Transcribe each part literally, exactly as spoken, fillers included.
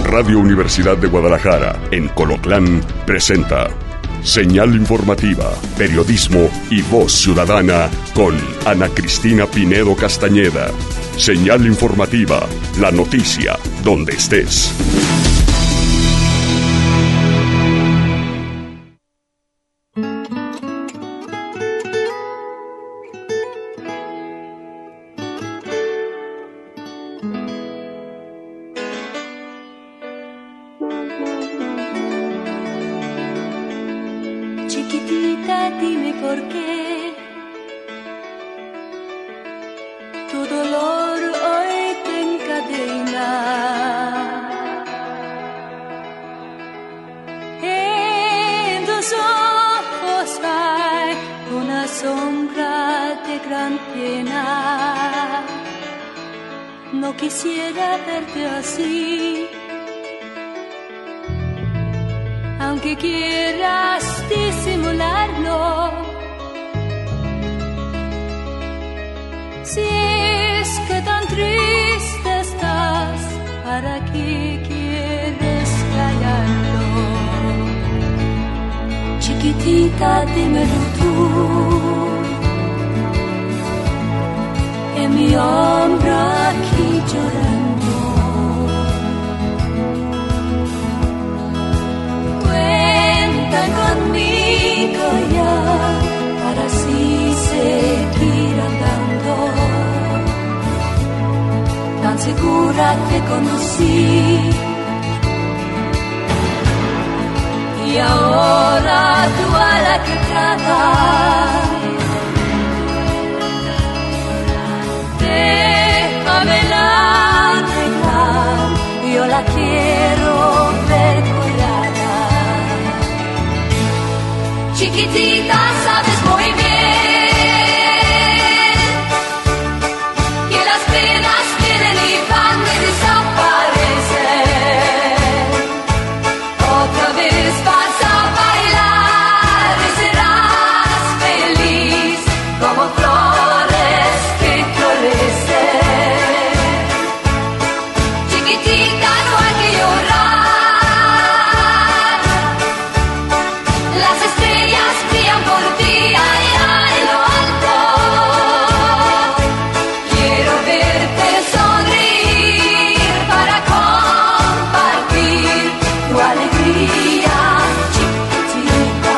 Radio Universidad de Guadalajara, en Colotlán, presenta Señal Informativa, Periodismo y Voz Ciudadana con Ana Cristina Pinedo Castañeda. Señal Informativa, la noticia, donde estés. Chiquitita, dime por qué tu dolor hoy te encadena. En tus ojos hay una sombra de gran pena. No quisiera verte así, aunque quieras disimularlo. Si es que tan triste estás, ¿para qué quieres callarlo? Chiquitita, dímelo tú, en mi hombro aquí llorando. Cuenta conmigo ya, para así seguir andando. Tan segura te conocí, y ahora tú a la que tratas. Déjamela arreglar, yo la quiero ver curada. Chiquitita, sabes muy bien que las penas vienen y van y desaparecen. Otra vez vas a bailar y serás feliz como flores que florecen. Chiquitita, no hay que llorar, las estrellas brillan por ti allá en lo alto. Quiero verte sonreír para compartir tu alegría, chiquitita.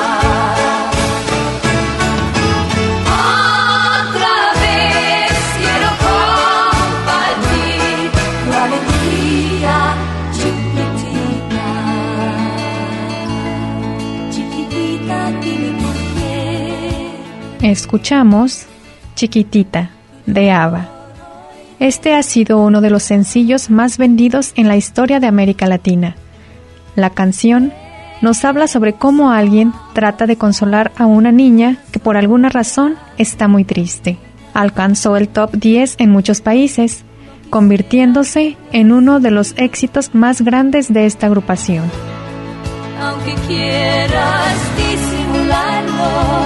Otra vez quiero compartir tu alegría, chiquitita. Chiquitita, dime por qué. Escuchamos Chiquitita, de ABBA. Este ha sido uno de los sencillos más vendidos en la historia de América Latina. La canción nos habla sobre cómo alguien trata de consolar a una niña que por alguna razón está muy triste. Alcanzó el top diez en muchos países, convirtiéndose en uno de los éxitos más grandes de esta agrupación. Aunque quieras disimularlo,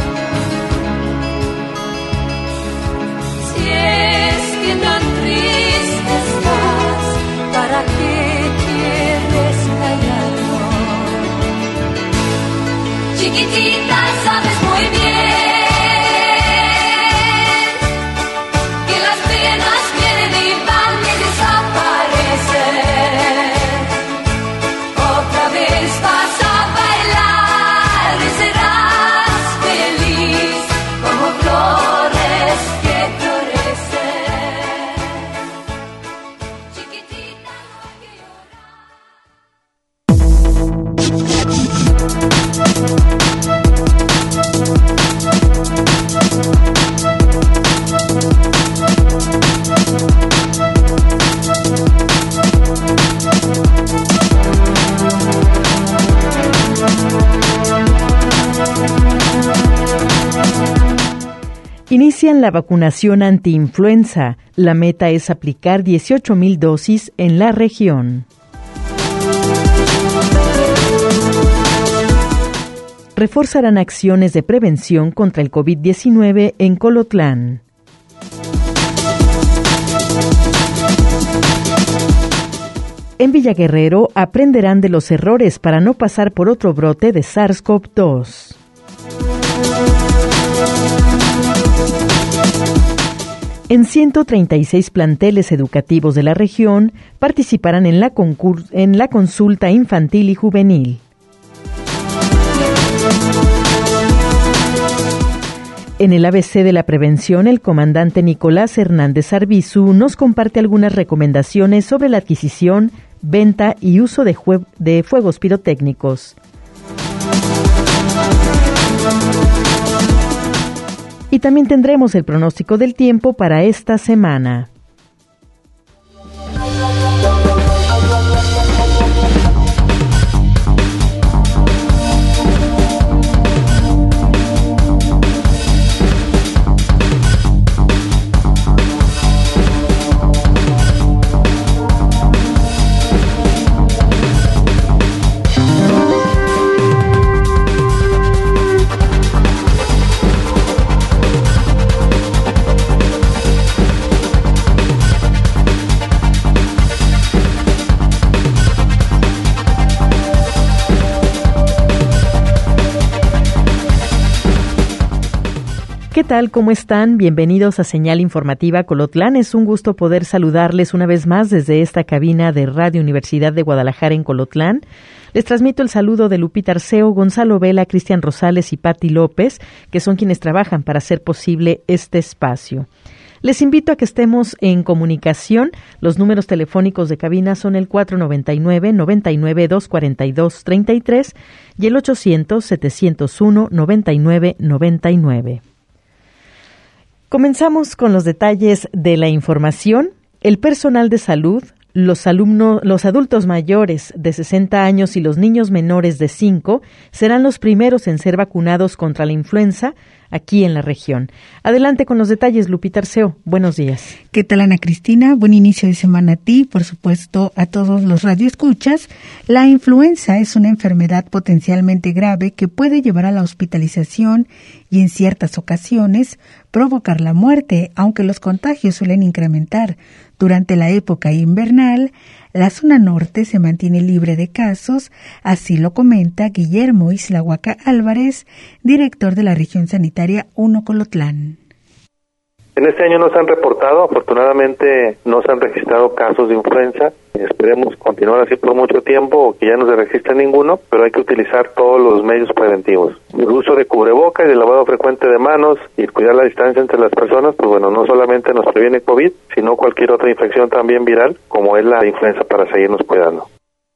si es que tan triste estás, ¿para qué quieres callarlo? Chiquitita, sabes muy bien que las penas vienen y van y desaparecen. Otra vez vas a bailar y serás feliz como flores que florecen. Chiquitita, no hay que Inician la vacunación antiinfluenza. La meta es aplicar dieciocho mil dosis en la región. Reforzarán acciones de prevención contra el COVID diecinueve en Colotlán. En Villaguerrero aprenderán de los errores para no pasar por otro brote de SARS-CoV dos. En ciento treinta y seis planteles educativos de la región participarán en la, concur- en la consulta infantil y juvenil. En el A B C de la prevención, el comandante Nicolás Hernández Arbizu nos comparte algunas recomendaciones sobre la adquisición, venta y uso de, jue- de fuegos pirotécnicos. Y también tendremos el pronóstico del tiempo para esta semana. ¿Qué tal? ¿Cómo están? Bienvenidos a Señal Informativa Colotlán. Es un gusto poder saludarles una vez más desde esta cabina de Radio Universidad de Guadalajara en Colotlán. Les transmito el saludo de Lupita Arceo, Gonzalo Vela, Cristian Rosales y Patti López, que son quienes trabajan para hacer posible este espacio. Les invito a que estemos en comunicación. Los números telefónicos de cabina son el cuatro noventa y nueve, noventa y nueve, doscientos cuarenta y dos, treinta y tres y el ochocientos, setecientos uno, noventa y nueve, noventa y nueve. Comenzamos con los detalles de la información. El personal de salud, los alumnos, los adultos mayores de sesenta años y los niños menores de cinco serán los primeros en ser vacunados contra la influenza aquí en la región. Adelante con los detalles, Lupita Arceo. Buenos días. ¿Qué tal, Ana Cristina? Buen inicio de semana a ti, por supuesto, a todos los radioescuchas. La influenza es una enfermedad potencialmente grave que puede llevar a la hospitalización y en ciertas ocasiones provocar la muerte, aunque los contagios suelen incrementar. Durante la época invernal, la zona norte se mantiene libre de casos, así lo comenta Guillermo Islahuaca Álvarez, director de la región sanitaria uno Colotlán. En este año no se han reportado, afortunadamente no se han registrado casos de influenza. Esperemos continuar así por mucho tiempo o que ya no se registre ninguno, pero hay que utilizar todos los medios preventivos. El uso de cubreboca y de lavado frecuente de manos y cuidar la distancia entre las personas, pues bueno, no solamente nos previene COVID, sino cualquier otra infección también viral, como es la influenza, para seguirnos cuidando.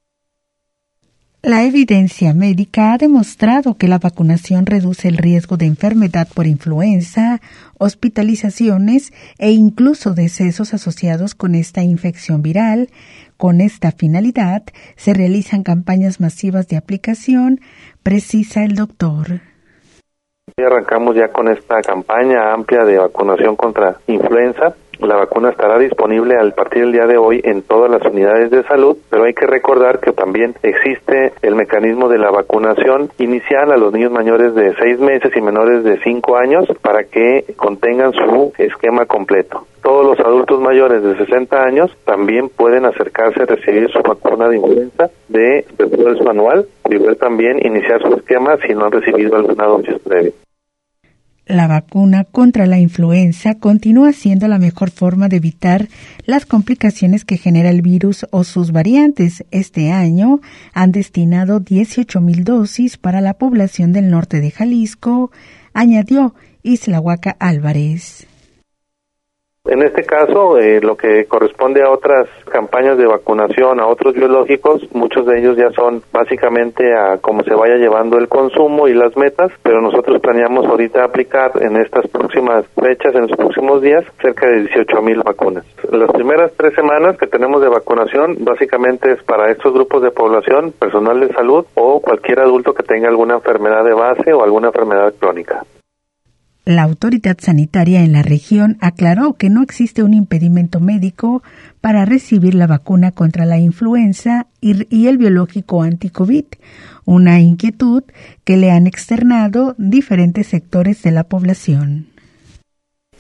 La evidencia médica ha demostrado que la vacunación reduce el riesgo de enfermedad por influenza, hospitalizaciones e incluso decesos asociados con esta infección viral. Con esta finalidad, se realizan campañas masivas de aplicación, precisa el doctor. Y arrancamos ya con esta campaña amplia de vacunación contra influenza. La vacuna estará disponible a partir del día de hoy en todas las unidades de salud, pero hay que recordar que también existe el mecanismo de la vacunación inicial a los niños mayores de seis meses y menores de cinco años para que contengan su esquema completo. Todos los adultos mayores de sesenta años también pueden acercarse a recibir su vacuna de influenza de refuerzo anual y poder también iniciar su esquema si no han recibido alguna dosis previa. La vacuna contra la influenza continúa siendo la mejor forma de evitar las complicaciones que genera el virus o sus variantes. Este año han destinado dieciocho mil dosis para la población del norte de Jalisco, añadió Islahuaca Álvarez. En este caso, eh, lo que corresponde a otras campañas de vacunación, a otros biológicos, muchos de ellos ya son básicamente a cómo se vaya llevando el consumo y las metas, pero nosotros planeamos ahorita aplicar en estas próximas fechas, en los próximos días, cerca de dieciocho mil vacunas. Las primeras tres semanas que tenemos de vacunación, básicamente es para estos grupos de población, personal de salud o cualquier adulto que tenga alguna enfermedad de base o alguna enfermedad crónica. La autoridad sanitaria en la región aclaró que no existe un impedimento médico para recibir la vacuna contra la influenza y, y el biológico anti-COVID, una inquietud que le han externado diferentes sectores de la población.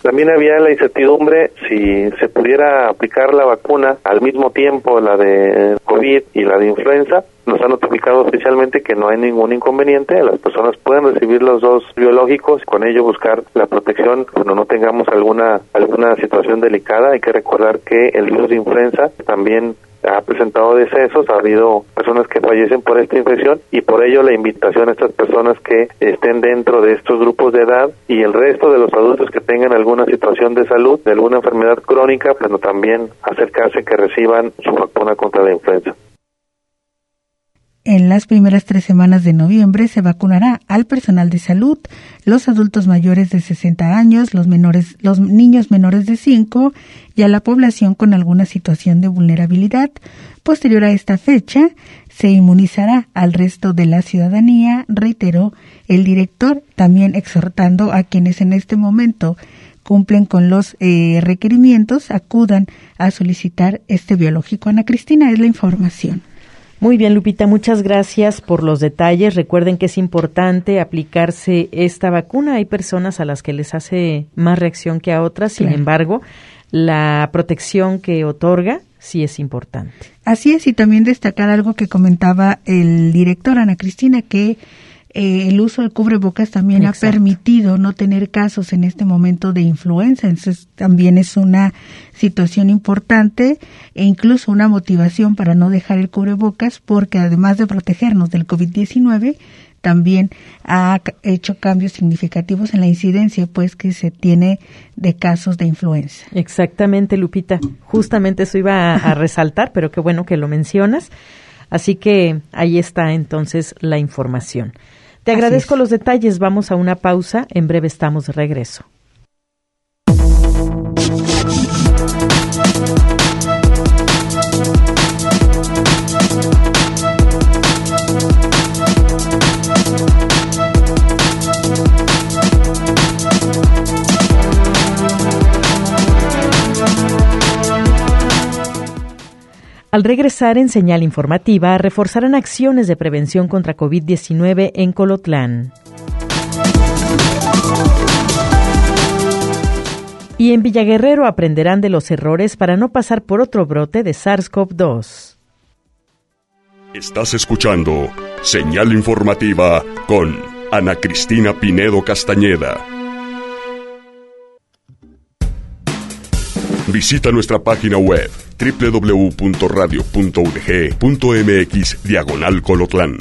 También había la incertidumbre si se pudiera aplicar la vacuna al mismo tiempo, la de COVID y la de influenza. Nos han notificado oficialmente que no hay ningún inconveniente, las personas pueden recibir los dos biológicos y con ello buscar la protección cuando no tengamos alguna alguna situación delicada. Hay que recordar que el virus de influenza también ha presentado decesos, ha habido personas que fallecen por esta infección y por ello la invitación a estas personas que estén dentro de estos grupos de edad y el resto de los adultos que tengan alguna situación de salud, de alguna enfermedad crónica, pues también acercarse que reciban su vacuna contra la influenza. En las primeras tres semanas de noviembre se vacunará al personal de salud, los adultos mayores de sesenta años, los menores, los niños menores de cinco y a la población con alguna situación de vulnerabilidad. Posterior a esta fecha, se inmunizará al resto de la ciudadanía, reiteró el director, también exhortando a quienes en este momento cumplen con los eh, requerimientos, acudan a solicitar este biológico. Ana Cristina, es la información. Muy bien, Lupita, muchas gracias por los detalles. Recuerden que es importante aplicarse esta vacuna. Hay personas a las que les hace más reacción que a otras, sin claro. embargo, la protección que otorga sí es importante. Así es, y también destacar algo que comentaba el director, Ana Cristina, que Eh, el uso del cubrebocas también Exacto. ha permitido no tener casos en este momento de influenza, entonces también es una situación importante e incluso una motivación para no dejar el cubrebocas, porque además de protegernos del COVID diecinueve, también ha hecho cambios significativos en la incidencia pues que se tiene de casos de influenza. Exactamente, Lupita, justamente eso iba a, a resaltar, pero qué bueno que lo mencionas, así que ahí está entonces la información. Te agradezco los detalles, vamos a una pausa, en breve estamos de regreso. Al regresar en Señal Informativa, reforzarán acciones de prevención contra COVID diecinueve en Colotlán. Y en Villaguerrero aprenderán de los errores para no pasar por otro brote de SARS-CoV dos. Estás escuchando Señal Informativa con Ana Cristina Pinedo Castañeda. Visita nuestra página web doble u doble u doble u punto radio punto u d g punto m x diagonal Colotlán.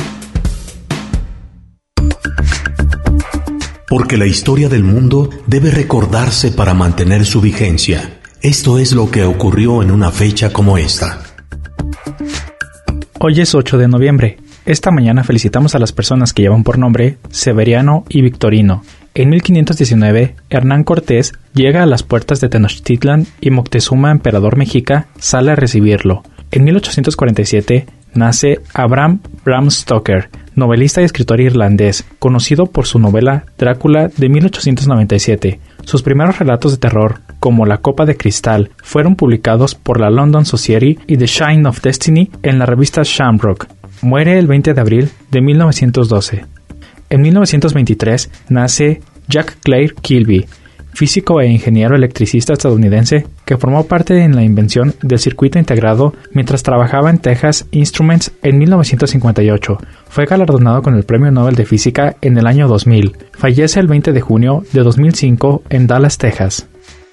Porque la historia del mundo debe recordarse para mantener su vigencia. Esto es lo que ocurrió en una fecha como esta. Hoy es ocho de noviembre. Esta mañana felicitamos a las personas que llevan por nombre Severiano y Victorino. En mil quinientos diecinueve, Hernán Cortés llega a las puertas de Tenochtitlan y Moctezuma, emperador mexica, sale a recibirlo. En mil ochocientos cuarenta y siete, nace Abraham Bram Stoker, novelista y escritor irlandés, conocido por su novela Drácula de mil ochocientos noventa y siete. Sus primeros relatos de terror, como La Copa de Cristal, fueron publicados por la London Society y The Shine of Destiny en la revista Shamrock. Muere el veinte de abril de mil novecientos doce. En mil novecientos veintitrés nace Jack Clair Kilby, físico e ingeniero electricista estadounidense que formó parte en la invención del circuito integrado mientras trabajaba en Texas Instruments en mil novecientos cincuenta y ocho. Fue galardonado con el Premio Nobel de Física en el año dos mil. Fallece el veinte de junio de dos mil cinco en Dallas, Texas.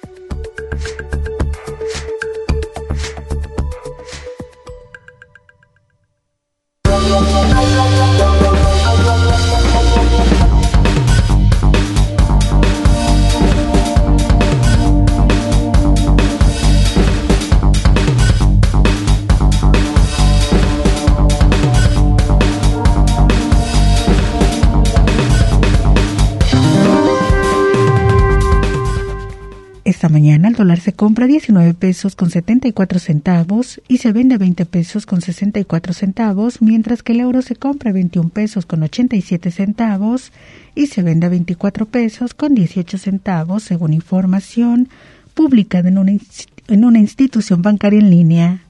Esta mañana el dólar se compra a diecinueve pesos con setenta y cuatro centavos y se vende a veinte pesos con sesenta y cuatro centavos, mientras que el euro se compra a veintiún pesos con ochenta y siete centavos y se vende a veinticuatro pesos con dieciocho centavos, según información publicada en una, en una institución bancaria en línea.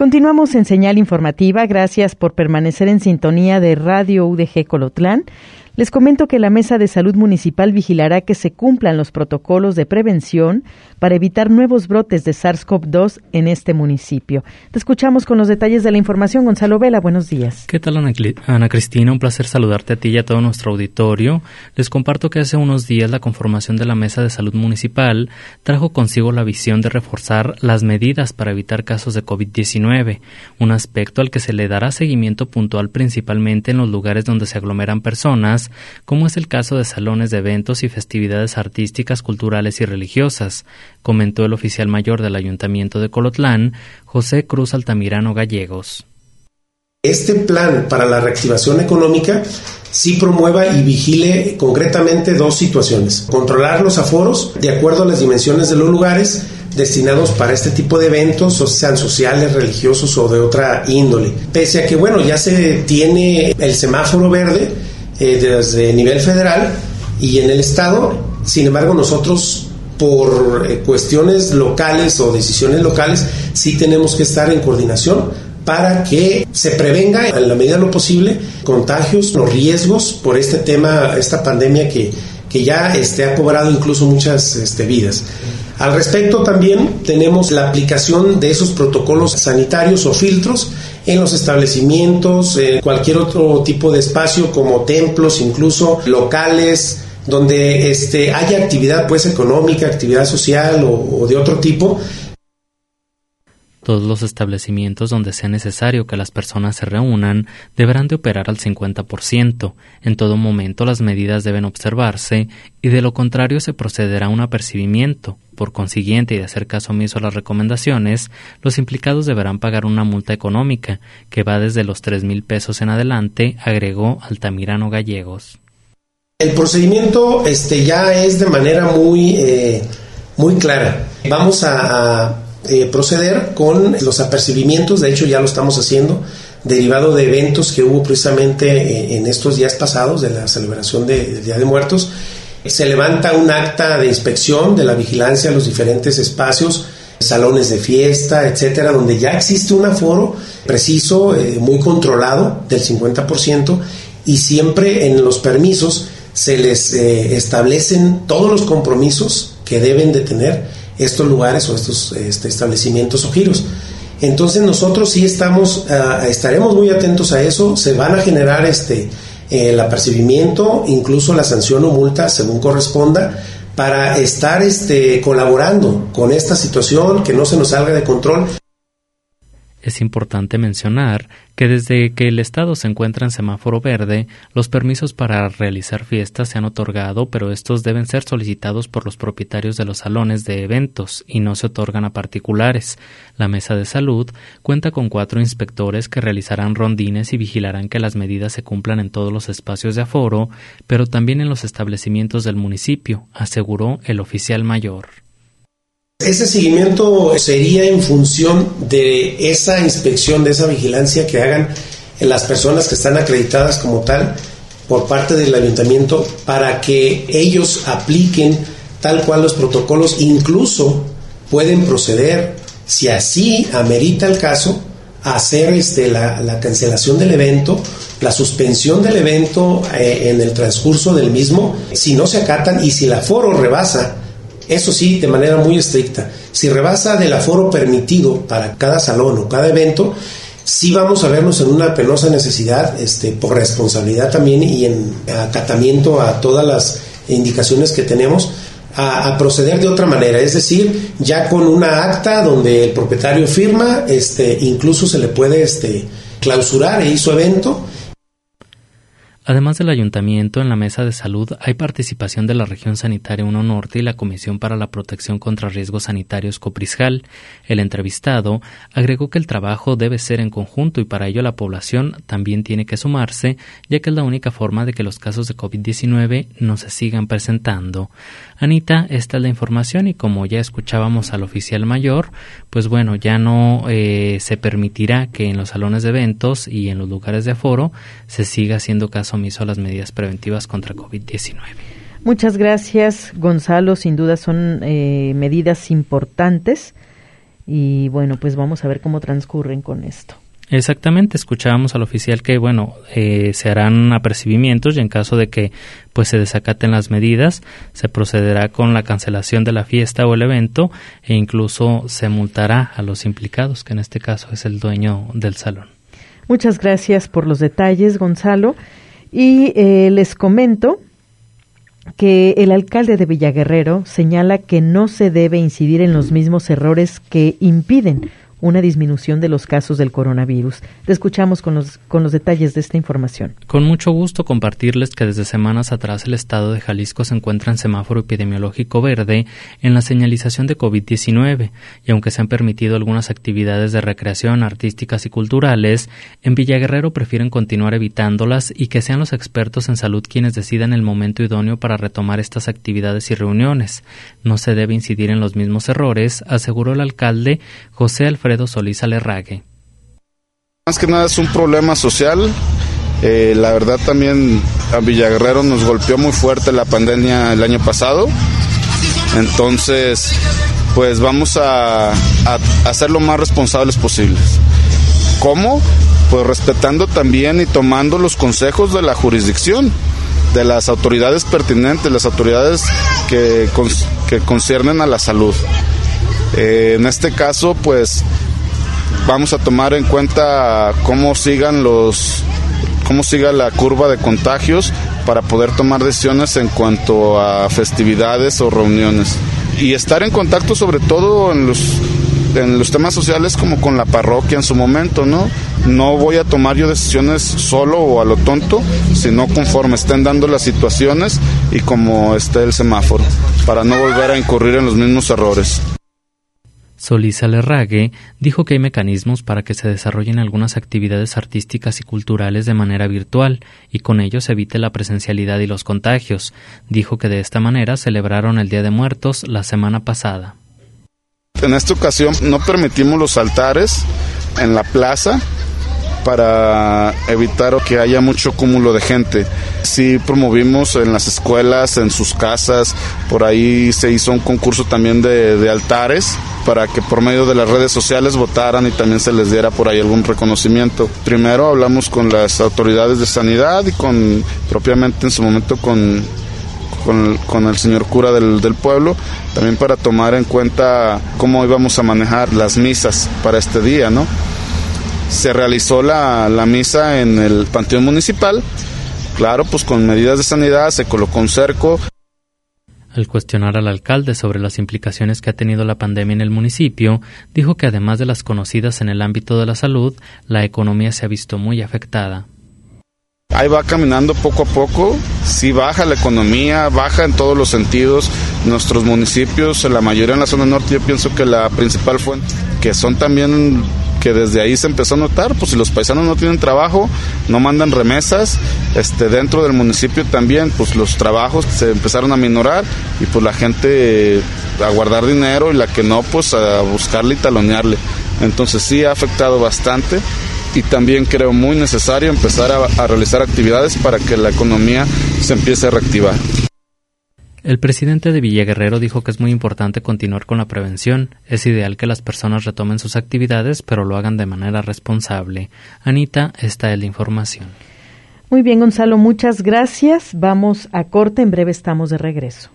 Continuamos en Señal Informativa. Gracias por permanecer en sintonía de Radio U D G Colotlán. Les comento que la Mesa de Salud Municipal vigilará que se cumplan los protocolos de prevención para evitar nuevos brotes de SARS-CoV dos en este municipio. Te escuchamos con los detalles de la información. Gonzalo Vela, buenos días. ¿Qué tal, Ana, Ana Cristina? Un placer saludarte a ti y a todo nuestro auditorio. Les comparto que hace unos días la conformación de la Mesa de Salud Municipal trajo consigo la visión de reforzar las medidas para evitar casos de COVID diecinueve, un aspecto al que se le dará seguimiento puntual principalmente en los lugares donde se aglomeran personas, como es el caso de salones de eventos y festividades artísticas, culturales y religiosas, comentó el oficial mayor del Ayuntamiento de Colotlán, José Cruz Altamirano Gallegos. Este plan para la reactivación económica sí promueva y vigile concretamente dos situaciones: controlar los aforos de acuerdo a las dimensiones de los lugares destinados para este tipo de eventos, o sean sociales, religiosos o de otra índole. Pese a que, bueno, ya se tiene el semáforo verde eh, desde nivel federal y en el estado, sin embargo nosotros por eh, cuestiones locales o decisiones locales sí tenemos que estar en coordinación para que se prevenga en la medida de lo posible contagios, los riesgos por este tema, esta pandemia que, que ya este, ha cobrado incluso muchas este, vidas. Al respecto también tenemos la aplicación de esos protocolos sanitarios o filtros en los establecimientos, en cualquier otro tipo de espacio como templos, incluso locales, donde este, haya actividad pues económica, actividad social o, o de otro tipo. Todos los establecimientos donde sea necesario que las personas se reúnan deberán de operar al cincuenta por ciento. En todo momento las medidas deben observarse y de lo contrario se procederá a un apercibimiento. Por consiguiente, y de hacer caso omiso a las recomendaciones, los implicados deberán pagar una multa económica que va desde los tres mil pesos en adelante, agregó Altamirano Gallegos. El procedimiento este, ya es de manera muy, eh, muy clara. Vamos a... a Eh, proceder con los apercibimientos, de hecho ya lo estamos haciendo, derivado de eventos que hubo precisamente eh, en estos días pasados de la celebración de, del Día de Muertos. Se levanta un acta de inspección de la vigilancia a los diferentes espacios, salones de fiesta, etcétera, donde ya existe un aforo preciso, eh, muy controlado del cincuenta por ciento, y siempre en los permisos se les eh, establecen todos los compromisos que deben de tener estos lugares o estos este, establecimientos o giros. Entonces nosotros sí estamos, uh, estaremos muy atentos a eso. Se van a generar este eh, el apercibimiento, incluso la sanción o multa según corresponda, para estar este colaborando con esta situación, que no se nos salga de control. Es importante mencionar que desde que el Estado se encuentra en semáforo verde, los permisos para realizar fiestas se han otorgado, pero estos deben ser solicitados por los propietarios de los salones de eventos y no se otorgan a particulares. La Mesa de Salud cuenta con cuatro inspectores que realizarán rondines y vigilarán que las medidas se cumplan en todos los espacios de aforo, pero también en los establecimientos del municipio, aseguró el oficial mayor. Ese seguimiento sería en función de esa inspección, de esa vigilancia que hagan las personas que están acreditadas como tal por parte del ayuntamiento, para que ellos apliquen tal cual los protocolos. Incluso pueden proceder, si así amerita el caso, a hacer este, la, la cancelación del evento, la suspensión del evento eh, en el transcurso del mismo, si no se acatan y si el aforo rebasa. Eso sí, de manera muy estricta. Si rebasa del aforo permitido para cada salón o cada evento, sí vamos a vernos en una penosa necesidad, este, por responsabilidad también y en acatamiento a todas las indicaciones que tenemos, a, a proceder de otra manera. Es decir, ya con una acta donde el propietario firma, este, incluso se le puede este, clausurar e hizo evento. Además del Ayuntamiento, en la Mesa de Salud hay participación de la Región Sanitaria uno Norte y la Comisión para la Protección contra Riesgos Sanitarios Coprisjal. El entrevistado agregó que el trabajo debe ser en conjunto y para ello la población también tiene que sumarse, ya que es la única forma de que los casos de COVID diecinueve no se sigan presentando. Anita, esta es la información y como ya escuchábamos al oficial mayor, pues bueno, ya no eh, se permitirá que en los salones de eventos y en los lugares de aforo se siga haciendo caso omiso a las medidas preventivas contra COVID diecinueve. Muchas gracias, Gonzalo. Sin duda son eh, medidas importantes y bueno, pues vamos a ver cómo transcurren con esto. Exactamente, escuchábamos al oficial que, bueno, eh, se harán apercibimientos y en caso de que pues se desacaten las medidas, se procederá con la cancelación de la fiesta o el evento e incluso se multará a los implicados, que en este caso es el dueño del salón. Muchas gracias por los detalles, Gonzalo, y eh, les comento que el alcalde de Villaguerrero señala que no se debe incidir en los mismos errores que impiden una disminución de los casos del coronavirus. Te escuchamos con los, con los detalles de esta información. Con mucho gusto compartirles que desde semanas atrás el estado de Jalisco se encuentra en semáforo epidemiológico verde en la señalización de covid diecinueve, y aunque se han permitido algunas actividades de recreación artísticas y culturales, en Villaguerrero prefieren continuar evitándolas y que sean los expertos en salud quienes decidan el momento idóneo para retomar estas actividades y reuniones. No se debe incidir en los mismos errores, aseguró el alcalde José Alfredo Solís Alerrague. Más que nada es un problema social. Eh, la verdad también a Villaguerrero nos golpeó muy fuerte la pandemia el año pasado. Entonces, pues vamos a, a, a ser lo más responsables posibles. ¿Cómo? Pues respetando también y tomando los consejos de la jurisdicción, de las autoridades pertinentes, las autoridades que, que conciernen a la salud. Eh, en este caso, pues vamos a tomar en cuenta cómo sigan los, cómo siga la curva de contagios para poder tomar decisiones en cuanto a festividades o reuniones y estar en contacto sobre todo en los en los temas sociales como con la parroquia en su momento, ¿no? No voy a tomar yo decisiones solo o a lo tonto, sino conforme estén dando las situaciones y como esté el semáforo, para no volver a incurrir en los mismos errores. Solís Alerrague dijo que hay mecanismos para que se desarrollen algunas actividades artísticas y culturales de manera virtual y con ello se evite la presencialidad y los contagios. Dijo que de esta manera celebraron el Día de Muertos la semana pasada. En esta ocasión no permitimos los altares en la plaza para evitar que haya mucho cúmulo de gente. Sí promovimos en las escuelas, en sus casas, por ahí se hizo un concurso también de, de altares para que por medio de las redes sociales votaran y también se les diera por ahí algún reconocimiento. Primero hablamos con las autoridades de sanidad y con propiamente en su momento con, con, con el señor cura del, del pueblo, también para tomar en cuenta cómo íbamos a manejar las misas para este día, ¿no? Se realizó la, la misa en el Panteón Municipal, claro, pues con medidas de sanidad, se colocó un cerco. Al cuestionar al alcalde sobre las implicaciones que ha tenido la pandemia en el municipio, dijo que además de las conocidas en el ámbito de la salud, la economía se ha visto muy afectada. Ahí va caminando poco a poco, sí baja la economía, baja en todos los sentidos. Nuestros municipios, la mayoría en la zona norte, yo pienso que la principal fuente, que son también, que desde ahí se empezó a notar, pues si los paisanos no tienen trabajo, no mandan remesas, este dentro del municipio también, pues los trabajos se empezaron a minorar y pues la gente a guardar dinero y la que no, pues a buscarle y talonearle. Entonces sí ha afectado bastante. Y también creo muy necesario empezar a, a realizar actividades para que la economía se empiece a reactivar. El presidente de Villaguerrero dijo que es muy importante continuar con la prevención. Es ideal que las personas retomen sus actividades, pero lo hagan de manera responsable. Anita, esta es la información. Muy bien, Gonzalo, muchas gracias. Vamos a corte, en breve estamos de regreso.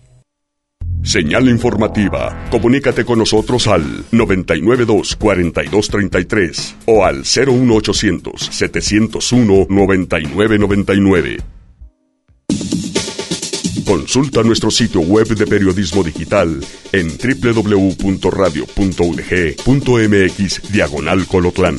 Señal informativa. Comunícate con nosotros al noventa y nueve dos, cuarenta y dos treinta y tres o al cero uno ochocientos, setecientos uno, noventa y nueve noventa y nueve. Consulta nuestro sitio web de periodismo digital en doble u doble u doble u punto radio punto u d g punto m x diagonal Colotlán.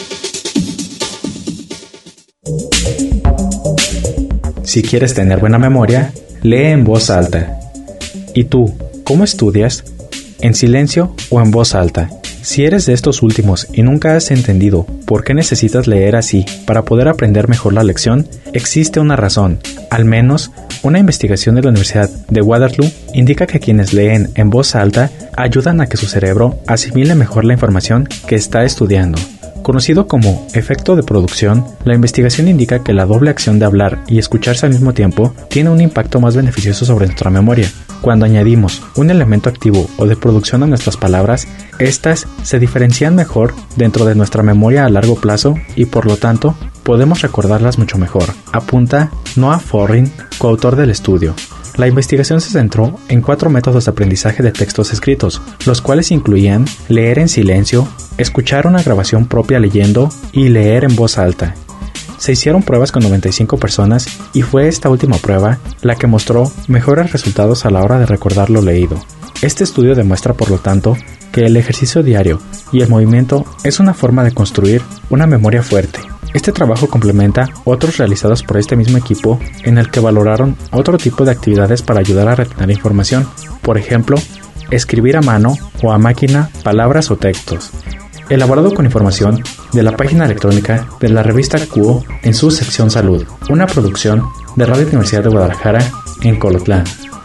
Si quieres tener buena memoria, lee en voz alta. ¿Y tú, cómo estudias? ¿En silencio o en voz alta? Si eres de estos últimos y nunca has entendido por qué necesitas leer así para poder aprender mejor la lección, existe una razón. Al menos, una investigación de la Universidad de Waterloo indica que quienes leen en voz alta ayudan a que su cerebro asimile mejor la información que está estudiando. Conocido como efecto de producción, la investigación indica que la doble acción de hablar y escucharse al mismo tiempo tiene un impacto más beneficioso sobre nuestra memoria. Cuando añadimos un elemento activo o de producción a nuestras palabras, estas se diferencian mejor dentro de nuestra memoria a largo plazo y por lo tanto podemos recordarlas mucho mejor, apunta Noah Forrin, coautor del estudio. La investigación se centró en cuatro métodos de aprendizaje de textos escritos, los cuales incluían leer en silencio, escuchar una grabación propia leyendo y leer en voz alta. Se hicieron pruebas con noventa y cinco personas y fue esta última prueba la que mostró mejores resultados a la hora de recordar lo leído. Este estudio demuestra, por lo tanto, que el ejercicio diario y el movimiento es una forma de construir una memoria fuerte. Este trabajo complementa otros realizados por este mismo equipo en el que valoraron otro tipo de actividades para ayudar a retener información, por ejemplo, escribir a mano o a máquina palabras o textos. Elaborado con información de la página electrónica de la revista Q O en su sección Salud, una producción de Radio Universidad de Guadalajara en Colotlán.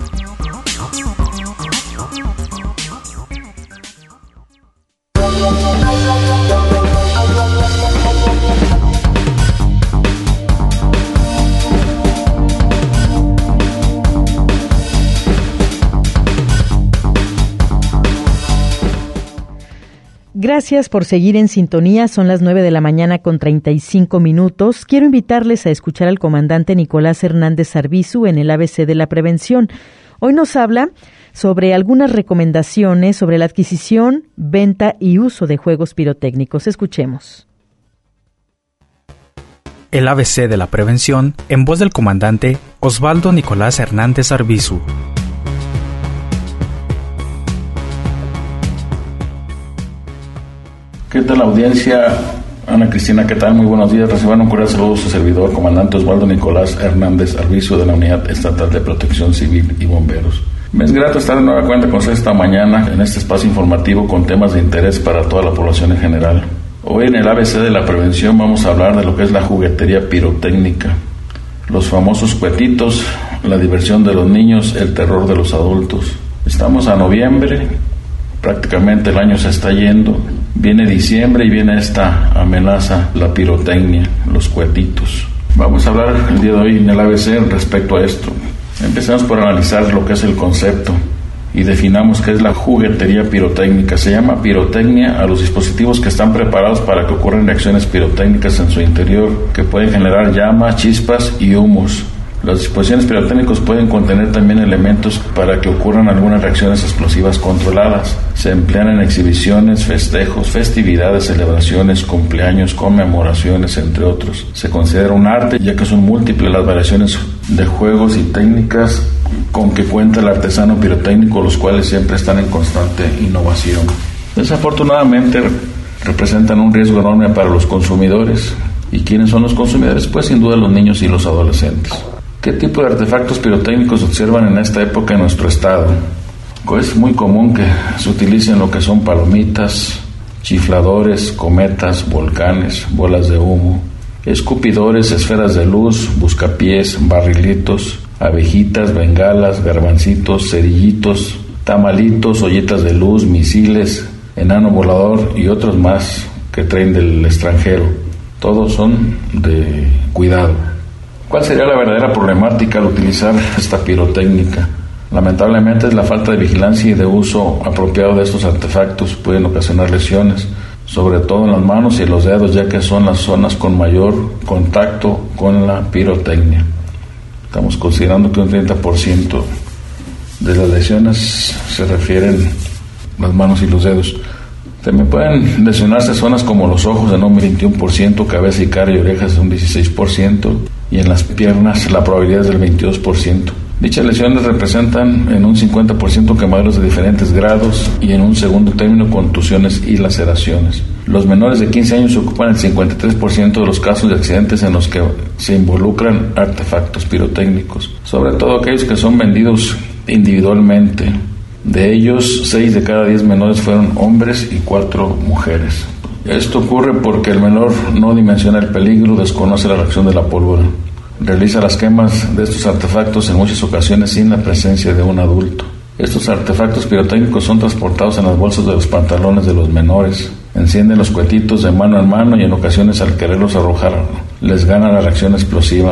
Gracias por seguir en sintonía. Son las nueve de la mañana con treinta y cinco minutos. Quiero invitarles a escuchar al comandante Nicolás Hernández Arbizu en el A B C de la prevención. Hoy nos habla sobre algunas recomendaciones sobre la adquisición, venta y uso de juegos pirotécnicos. Escuchemos. El A B C de la prevención, en voz del comandante Osvaldo Nicolás Hernández Arbizu. ¿Qué tal, audiencia? Ana Cristina, ¿qué tal? Muy buenos días. Reciban un cordial saludo a su servidor, comandante Osvaldo Nicolás Hernández Arbizu, de la Unidad Estatal de Protección Civil y Bomberos. Me es grato estar de nueva cuenta con ustedes esta mañana en este espacio informativo con temas de interés para toda la población en general. Hoy en el A B C de la prevención vamos a hablar de lo que es la juguetería pirotécnica, los famosos cuetitos, la diversión de los niños, el terror de los adultos. Estamos a noviembre, prácticamente el año se está yendo. Viene diciembre y viene esta amenaza, la pirotecnia, los cuetitos. Vamos a hablar el día de hoy en el A B C respecto a esto. Empecemos por analizar lo que es el concepto y definamos qué es la juguetería pirotécnica. Se llama pirotecnia a los dispositivos que están preparados para que ocurran reacciones pirotécnicas en su interior, que pueden generar llamas, chispas y humos. Los dispositivos pirotécnicos pueden contener también elementos para que ocurran algunas reacciones explosivas controladas. Se emplean en exhibiciones, festejos, festividades, celebraciones, cumpleaños, conmemoraciones, entre otros. Se considera un arte, ya que son múltiples las variaciones de juegos y técnicas con que cuenta el artesano pirotécnico, los cuales siempre están en constante innovación. Desafortunadamente, representan un riesgo enorme para los consumidores. ¿Y quiénes son los consumidores? Pues sin duda los niños y los adolescentes. ¿Qué tipo de artefactos pirotécnicos se observan en esta época en nuestro estado? Es muy común que se utilicen lo que son palomitas, chifladores, cometas, volcanes, bolas de humo, escupidores, esferas de luz, buscapiés, barrilitos, abejitas, bengalas, garbancitos, cerillitos, tamalitos, ollitas de luz, misiles, enano volador y otros más que traen del extranjero. Todos son de cuidado. ¿Cuál sería la verdadera problemática al utilizar esta pirotécnica? Lamentablemente es la falta de vigilancia y de uso apropiado de estos artefactos. Pueden ocasionar lesiones, sobre todo en las manos y en los dedos, ya que son las zonas con mayor contacto con la pirotecnia. Estamos considerando que un treinta por ciento de las lesiones se refieren a las manos y los dedos. También pueden lesionarse zonas como los ojos en un veintiuno por ciento, cabeza y cara y orejas en un dieciséis por ciento y en las piernas la probabilidad es del veintidós por ciento. Dichas lesiones representan en un cincuenta por ciento quemaduras de diferentes grados y en un segundo término contusiones y laceraciones. Los menores de quince años ocupan el cincuenta y tres por ciento de los casos de accidentes en los que se involucran artefactos pirotécnicos, sobre todo aquellos que son vendidos individualmente. De ellos, seis de cada diez menores fueron hombres y cuatro mujeres. Esto ocurre porque el menor no dimensiona el peligro, desconoce la reacción de la pólvora. Realiza las quemas de estos artefactos en muchas ocasiones sin la presencia de un adulto. Estos artefactos pirotécnicos son transportados en las bolsas de los pantalones de los menores. Encienden los cuetitos de mano en mano y en ocasiones al quererlos arrojar les gana la reacción explosiva.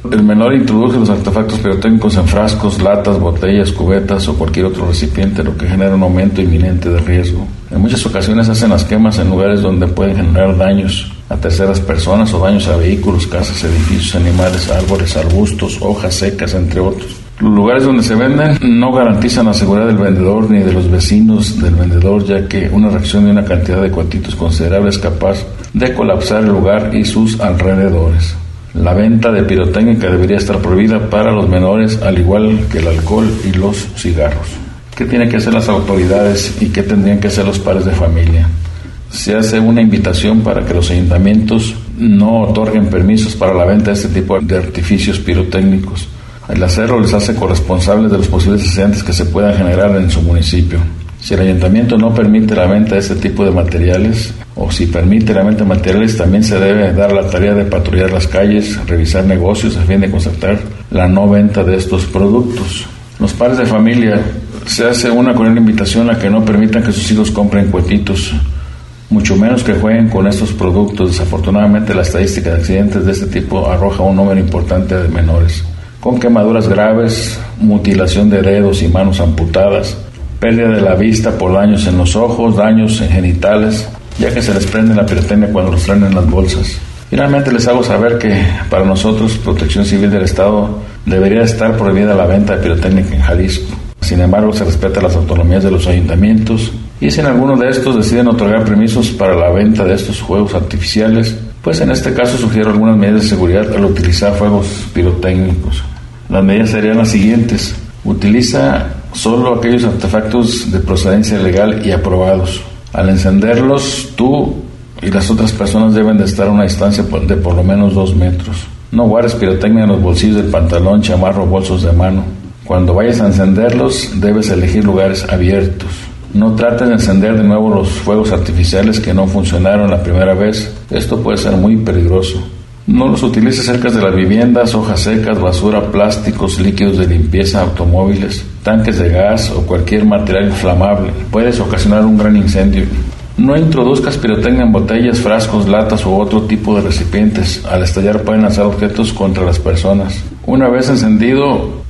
El menor introduce los artefactos pirotécnicos en frascos, latas, botellas, cubetas o cualquier otro recipiente, lo que genera un aumento inminente de riesgo. En muchas ocasiones hacen las quemas en lugares donde pueden generar daños a terceras personas o daños a vehículos, casas, edificios, animales, árboles, arbustos, hojas secas, entre otros. Los lugares donde se venden no garantizan la seguridad del vendedor ni de los vecinos del vendedor, ya que una reacción de una cantidad de cuantitos considerable es capaz de colapsar el lugar y sus alrededores. La venta de pirotécnica debería estar prohibida para los menores, al igual que el alcohol y los cigarros. ¿Qué tienen que hacer las autoridades y qué tendrían que hacer los padres de familia? Se hace una invitación para que los ayuntamientos no otorguen permisos para la venta de este tipo de artificios pirotécnicos. El hacerlo les hace corresponsables de los posibles accidentes que se puedan generar en su municipio. Si el ayuntamiento no permite la venta de este tipo de materiales, o si permite la venta de materiales, también se debe dar la tarea de patrullar las calles, revisar negocios a fin de constatar la no venta de estos productos. Los padres de familia, se hace una cordial invitación a que no permitan que sus hijos compren cuetitos, mucho menos que jueguen con estos productos. Desafortunadamente, la estadística de accidentes de este tipo arroja un número importante de menores, con quemaduras graves, mutilación de dedos y manos amputadas, pérdida de la vista por daños en los ojos, daños en genitales, ya que se les prende la pirotecnia cuando los traen en las bolsas. Finalmente les hago saber que para nosotros, Protección Civil del Estado, debería estar prohibida la venta de pirotécnica en Jalisco. Sin embargo, se respeta las autonomías de los ayuntamientos y si en alguno de estos deciden otorgar permisos para la venta de estos juegos artificiales, pues en este caso sugiero algunas medidas de seguridad al utilizar fuegos pirotécnicos. Las medidas serían las siguientes: utiliza solo aquellos artefactos de procedencia legal y aprobados. Al encenderlos, tú y las otras personas deben de estar a una distancia de por lo menos dos metros. No guardes pirotecnia en los bolsillos del pantalón, chamarra o bolsos de mano. Cuando vayas a encenderlos, debes elegir lugares abiertos. No trates de encender de nuevo los fuegos artificiales que no funcionaron la primera vez. Esto puede ser muy peligroso. No los utilices cerca de las viviendas, hojas secas, basura, plásticos, líquidos de limpieza, automóviles, tanques de gas o cualquier material inflamable. Puedes ocasionar un gran incendio. No introduzcas pirotecnia en botellas, frascos, latas u otro tipo de recipientes. Al estallar pueden lanzar objetos contra las personas. Una vez encendido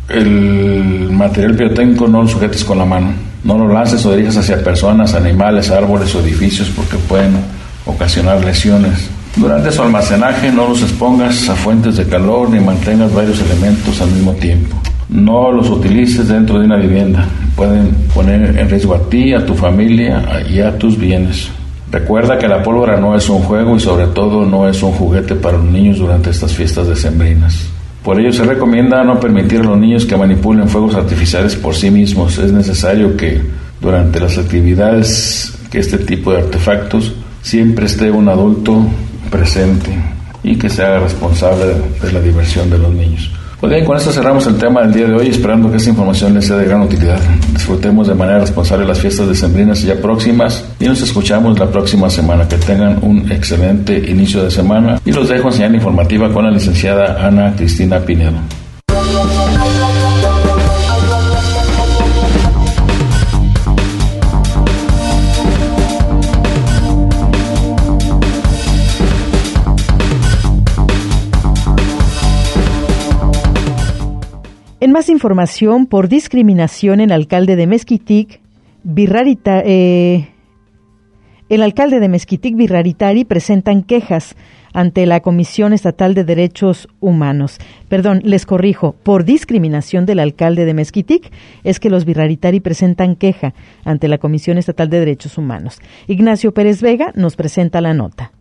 el material pirotécnico, no lo sujetes con la mano. No lo lances o dirijas hacia personas, animales, árboles o edificios porque pueden ocasionar lesiones. Durante su almacenaje no los expongas a fuentes de calor ni mantengas varios elementos al mismo tiempo. No los utilices dentro de una vivienda. Pueden poner en riesgo a ti, a tu familia y a tus bienes. Recuerda que la pólvora no es un juego y sobre todo no es un juguete para los niños durante estas fiestas decembrinas. Por ello se recomienda no permitir a los niños que manipulen fuegos artificiales por sí mismos. Es necesario que durante las actividades que este tipo de artefactos siempre esté un adulto presente y que se haga responsable de la diversión de los niños. Pues bien, con esto cerramos el tema del día de hoy, esperando que esta información les sea de gran utilidad. Disfrutemos de manera responsable las fiestas decembrinas ya próximas y nos escuchamos la próxima semana. Que tengan un excelente inicio de semana y los dejo en señal informativa con la licenciada Ana Cristina Pinedo. En más información, por discriminación, el alcalde de Mezquitic, Birrarita, eh, el alcalde de Mezquitic, Birraritari, presentan quejas ante la Comisión Estatal de Derechos Humanos. Perdón, les corrijo, por discriminación del alcalde de Mezquitic es que los Birraritari presentan queja ante la Comisión Estatal de Derechos Humanos. Ignacio Pérez Vega nos presenta la nota.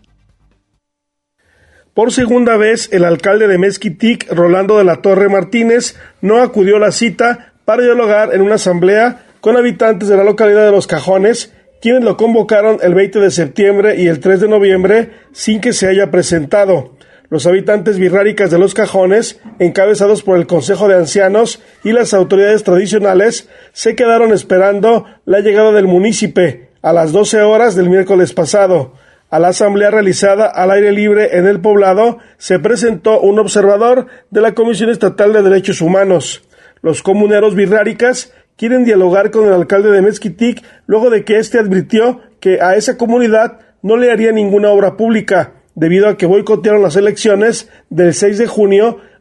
Por segunda vez, el alcalde de Mezquitic, Rolando de la Torre Martínez, no acudió a la cita para dialogar en una asamblea con habitantes de la localidad de Los Cajones, quienes lo convocaron el veinte de septiembre y el tres de noviembre sin que se haya presentado. Los habitantes birráricas de Los Cajones, encabezados por el Consejo de Ancianos y las autoridades tradicionales, se quedaron esperando la llegada del munícipe a las doce horas del miércoles pasado. A la asamblea realizada al aire libre en el poblado se presentó un observador de la Comisión Estatal de Derechos Humanos. Los comuneros birráricas quieren dialogar con el alcalde de Mezquitic luego de que éste advirtió que a esa comunidad no le haría ninguna obra pública, debido a que boicotearon las elecciones del seis de junio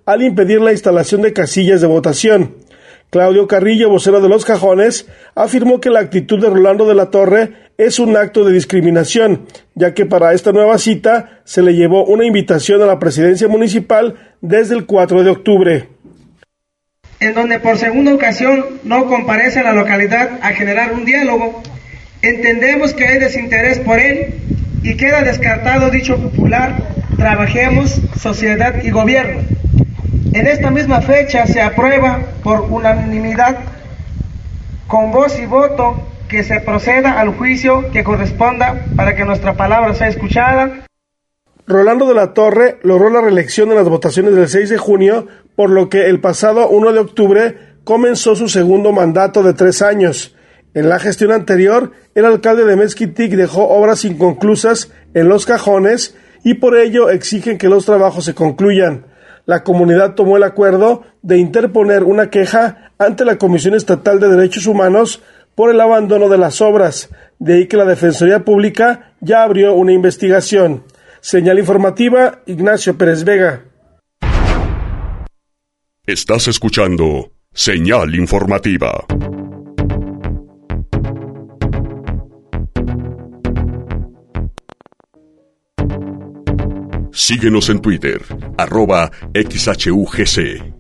al impedir la instalación de casillas de votación. Claudio Carrillo, vocero de Los Cajones, afirmó que la actitud de Rolando de la Torre es un acto de discriminación, ya que para esta nueva cita se le llevó una invitación a la presidencia municipal desde el cuatro de octubre. En donde por segunda ocasión no comparece a la localidad a generar un diálogo, entendemos que hay desinterés por él y queda descartado dicho popular, trabajemos, sociedad y gobierno. En esta misma fecha se aprueba por unanimidad, con voz y voto, que se proceda al juicio que corresponda para que nuestra palabra sea escuchada. Rolando de la Torre logró la reelección en las votaciones del seis de junio, por lo que el pasado uno de octubre comenzó su segundo mandato de tres años. En la gestión anterior, el alcalde de Mezquitic dejó obras inconclusas en Los Cajones y por ello exigen que los trabajos se concluyan. La comunidad tomó el acuerdo de interponer una queja ante la Comisión Estatal de Derechos Humanos por el abandono de las obras, de ahí que la Defensoría Pública ya abrió una investigación. Señal informativa, Ignacio Pérez Vega. Estás escuchando Señal Informativa. Síguenos en Twitter, arroba X H U G C.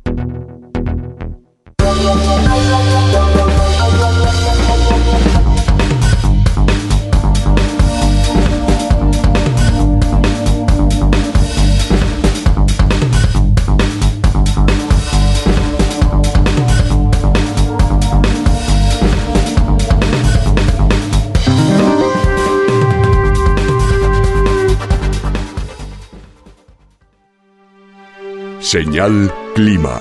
Señal Clima.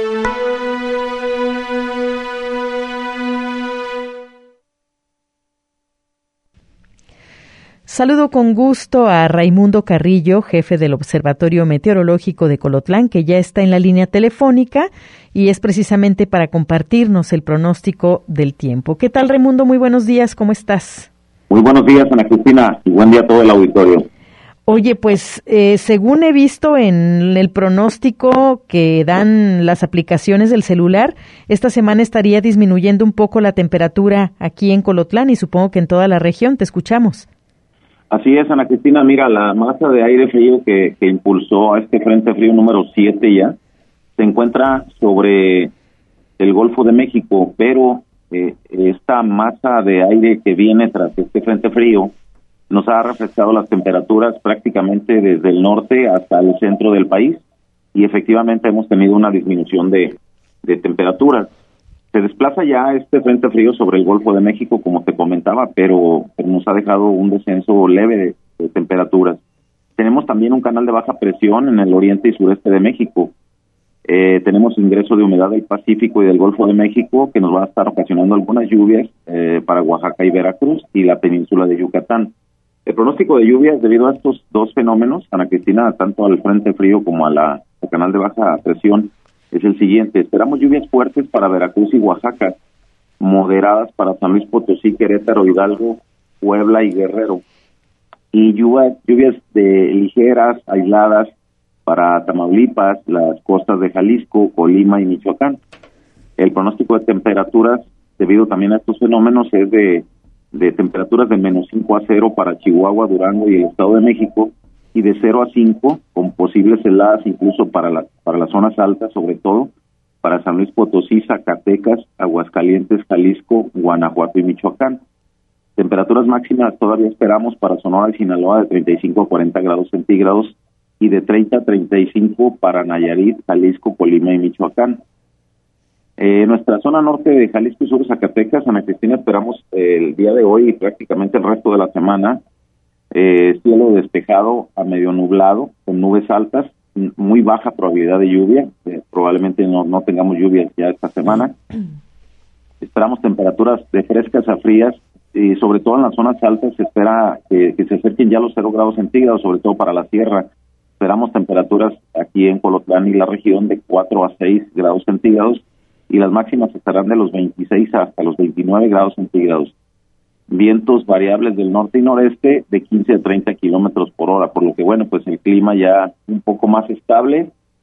Saludo con gusto a Raimundo Carrillo, jefe del Observatorio Meteorológico de Colotlán, que ya está en la línea telefónica y es precisamente para compartirnos el pronóstico del tiempo. ¿Qué tal, Raimundo? Muy buenos días, ¿cómo estás? Muy buenos días, Ana Cristina, y buen día a todo el auditorio. Oye, pues eh, según he visto en el pronóstico que dan las aplicaciones del celular, esta semana estaría disminuyendo un poco la temperatura aquí en Colotlán y supongo que en toda la región. Te escuchamos. Así es, Ana Cristina. Mira, la masa de aire frío que, que impulsó a este frente frío número siete ya se encuentra sobre el Golfo de México, pero eh, esta masa de aire que viene tras este frente frío nos ha refrescado las temperaturas prácticamente desde el norte hasta el centro del país y efectivamente hemos tenido una disminución de, de temperaturas. Se desplaza ya este frente frío sobre el Golfo de México, como te comentaba, pero, pero nos ha dejado un descenso leve de, de temperaturas. Tenemos también un canal de baja presión en el oriente y sureste de México. Eh, tenemos ingreso de humedad del Pacífico y del Golfo de México que nos va a estar ocasionando algunas lluvias eh, para Oaxaca y Veracruz y la península de Yucatán. El pronóstico de lluvias debido a estos dos fenómenos, Ana Cristina, tanto al frente frío como a la, al canal de baja presión, es el siguiente. Esperamos lluvias fuertes para Veracruz y Oaxaca, moderadas para San Luis Potosí, Querétaro, Hidalgo, Puebla y Guerrero. Y lluvias, lluvias de ligeras, aisladas para Tamaulipas, las costas de Jalisco, Colima y Michoacán. El pronóstico de temperaturas, debido también a estos fenómenos, es de de temperaturas de menos cinco a cero para Chihuahua, Durango y el Estado de México, y de cero a cinco, con posibles heladas incluso para, la, para las zonas altas, sobre todo para San Luis Potosí, Zacatecas, Aguascalientes, Jalisco, Guanajuato y Michoacán. Temperaturas máximas todavía esperamos para Sonora y Sinaloa de treinta y cinco a cuarenta grados centígrados y de treinta a treinta y cinco para Nayarit, Jalisco, Colima y Michoacán. Eh, nuestra zona norte de Jalisco y sur de Zacatecas, Ana Cristina, esperamos eh, el día de hoy y prácticamente el resto de la semana eh, cielo despejado a medio nublado, con nubes altas, muy baja probabilidad de lluvia, eh, probablemente no, no tengamos lluvia ya esta semana. Esperamos temperaturas de frescas a frías y sobre todo en las zonas altas se espera que, que se acerquen ya los cero grados centígrados, sobre todo para la sierra. Esperamos temperaturas aquí en Colotlán y la región de cuatro a seis grados centígrados y las máximas estarán de los veintiséis hasta los veintinueve grados centígrados. Vientos variables del norte y noreste de quince a treinta kilómetros por hora, por lo que, bueno, pues el clima ya un poco más estable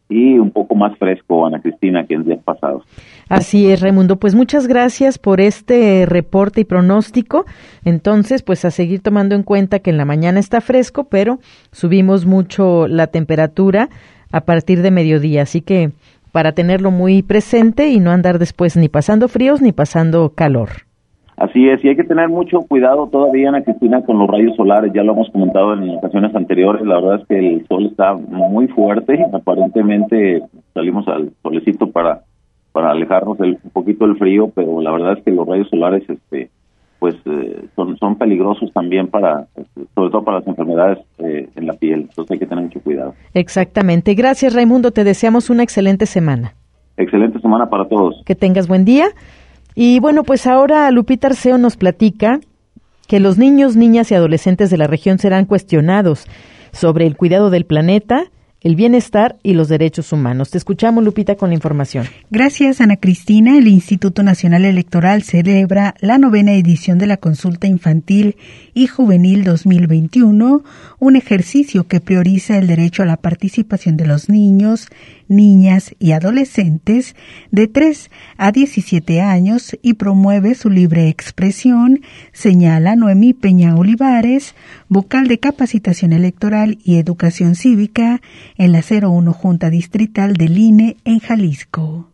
y un poco más fresco, Ana Cristina, que en días pasados. Así es, Raimundo. Pues muchas gracias por este reporte y pronóstico. Entonces, pues a seguir tomando en cuenta que en la mañana está fresco, pero subimos mucho la temperatura a partir de mediodía. Así que para tenerlo muy presente y no andar después ni pasando fríos ni pasando calor. Así es, y hay que tener mucho cuidado todavía, Ana Cristina, con los rayos solares. Ya lo hemos comentado en ocasiones anteriores. La verdad es que el sol está muy fuerte. Aparentemente salimos al solecito para para alejarnos del, un poquito del frío, pero la verdad es que los rayos solares, este, pues, eh, son son peligrosos también para, este, sobre todo para las enfermedades eh, en la piel. Entonces hay que tener mucho cuidado. Exactamente. Gracias, Raimundo. Te deseamos una excelente semana. Excelente semana para todos. Que tengas buen día. Y bueno, pues ahora Lupita Arceo nos platica que los niños, niñas y adolescentes de la región serán cuestionados sobre el cuidado del planeta, el bienestar y los derechos humanos. Te escuchamos, Lupita, con la información. Gracias, Ana Cristina. El Instituto Nacional Electoral celebra la novena edición de la Consulta Infantil y Juvenil dos mil veintiuno, un ejercicio que prioriza el derecho a la participación de los niños, niñas y adolescentes de tres a diecisiete años y promueve su libre expresión, señala Noemí Peña Olivares, vocal de Capacitación Electoral y Educación Cívica en la cero uno Junta Distrital del I N E en Jalisco.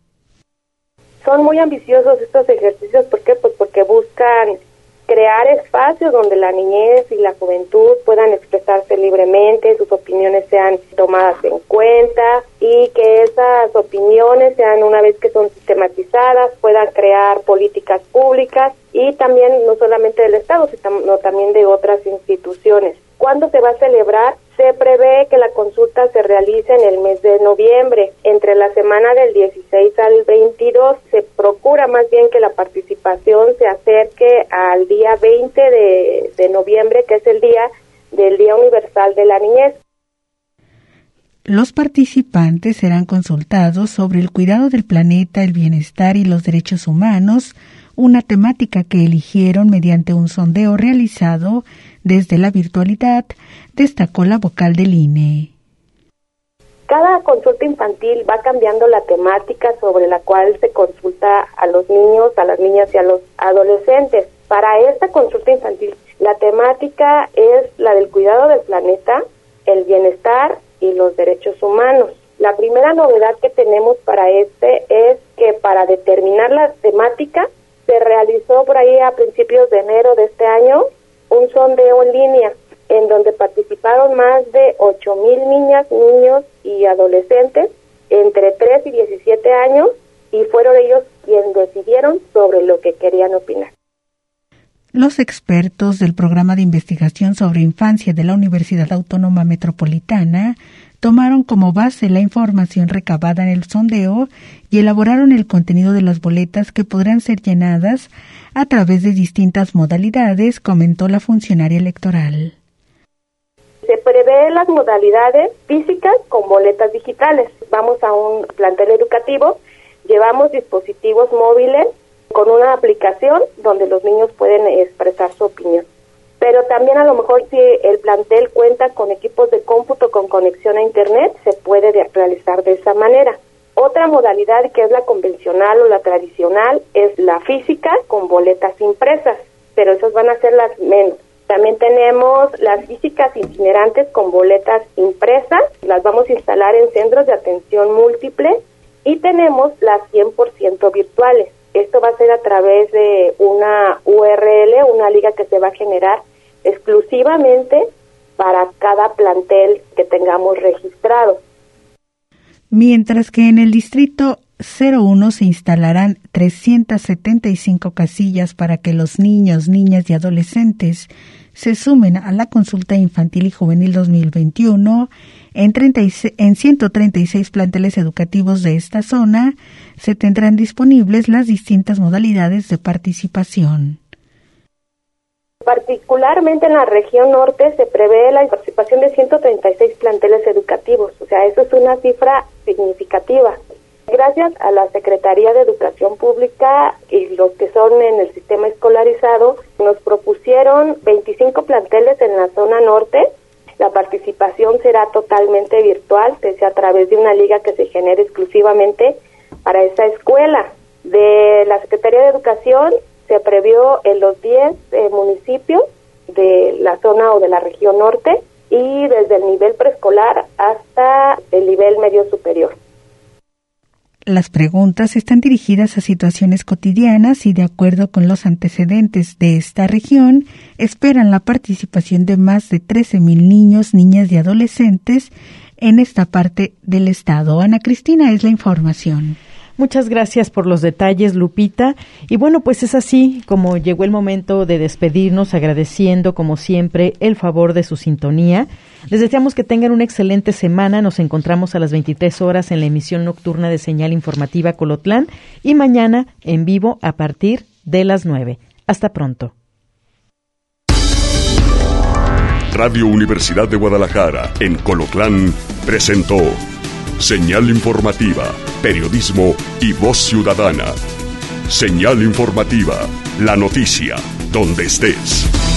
Son muy ambiciosos estos ejercicios, ¿por qué? Pues porque buscan crear espacios donde la niñez y la juventud puedan expresarse libremente, sus opiniones sean tomadas en cuenta y que esas opiniones sean, una vez que son sistematizadas, puedan crear políticas públicas y también no solamente del Estado, sino también de otras instituciones. ¿Cuándo se va a celebrar? Se prevé que la consulta se realice en el mes de noviembre, entre la semana del dieciséis al veintidós. Se procura más bien que la participación se acerque al día veinte de, de noviembre, que es el día del Día Universal de la Niñez. Los participantes serán consultados sobre el cuidado del planeta, el bienestar y los derechos humanos, una temática que eligieron mediante un sondeo realizado desde la virtualidad, destacó la vocal del I N E. Cada consulta infantil va cambiando la temática sobre la cual se consulta a los niños, a las niñas y a los adolescentes. Para esta consulta infantil, la temática es la del cuidado del planeta, el bienestar y los derechos humanos. La primera novedad que tenemos para este es que para determinar la temática se realizó por ahí a principios de enero de este año un sondeo en línea en donde participaron más de ocho mil niñas, niños y adolescentes entre tres y diecisiete años y fueron ellos quienes decidieron sobre lo que querían opinar. Los expertos del Programa de Investigación sobre Infancia de la Universidad Autónoma Metropolitana tomaron como base la información recabada en el sondeo y elaboraron el contenido de las boletas que podrán ser llenadas a través de distintas modalidades, comentó la funcionaria electoral. Se prevé las modalidades físicas con boletas digitales. Vamos a un plantel educativo, llevamos dispositivos móviles con una aplicación donde los niños pueden expresar su opinión. Pero también a lo mejor si el plantel cuenta con equipos de cómputo con conexión a internet, se puede de- realizar de esa manera. Otra modalidad que es la convencional o la tradicional es la física con boletas impresas, pero esas van a ser las menos. También tenemos las físicas itinerantes con boletas impresas, las vamos a instalar en centros de atención múltiple y tenemos las cien por ciento virtuales. Esto va a ser a través de una U R L, una liga que se va a generar exclusivamente para cada plantel que tengamos registrado. Mientras que en el distrito cero uno se instalarán trescientas setenta y cinco casillas para que los niños, niñas y adolescentes se sumen a la consulta infantil y juvenil dos mil veintiuno, en, treinta y seis, en ciento treinta y seis planteles educativos de esta zona se tendrán disponibles las distintas modalidades de participación. Particularmente en la región norte se prevé la participación de ciento treinta y seis planteles educativos, o sea, eso es una cifra significativa. Gracias a la Secretaría de Educación Pública y los que son en el sistema escolarizado, nos propusieron veinticinco planteles en la zona norte La participación será totalmente virtual, sea a través de una liga que se genere exclusivamente para esa escuela. De la Secretaría de Educación se previó en los diez eh, municipios de la zona o de la región norte y desde el nivel preescolar hasta el nivel medio superior. Las preguntas están dirigidas a situaciones cotidianas y, de acuerdo con los antecedentes de esta región, esperan la participación de más de trece mil niños, niñas y adolescentes en esta parte del estado. Ana Cristina, es la información. Muchas gracias por los detalles, Lupita. Y bueno, pues es así como llegó el momento de despedirnos, agradeciendo como siempre el favor de su sintonía. Les deseamos que tengan una excelente semana. Nos encontramos a las veintitrés horas en la emisión nocturna de Señal Informativa Colotlán y mañana en vivo a partir de las nueve. Hasta pronto. Radio Universidad de Guadalajara en Colotlán presentó Señal Informativa, periodismo y voz ciudadana. Señal Informativa, la noticia, donde estés.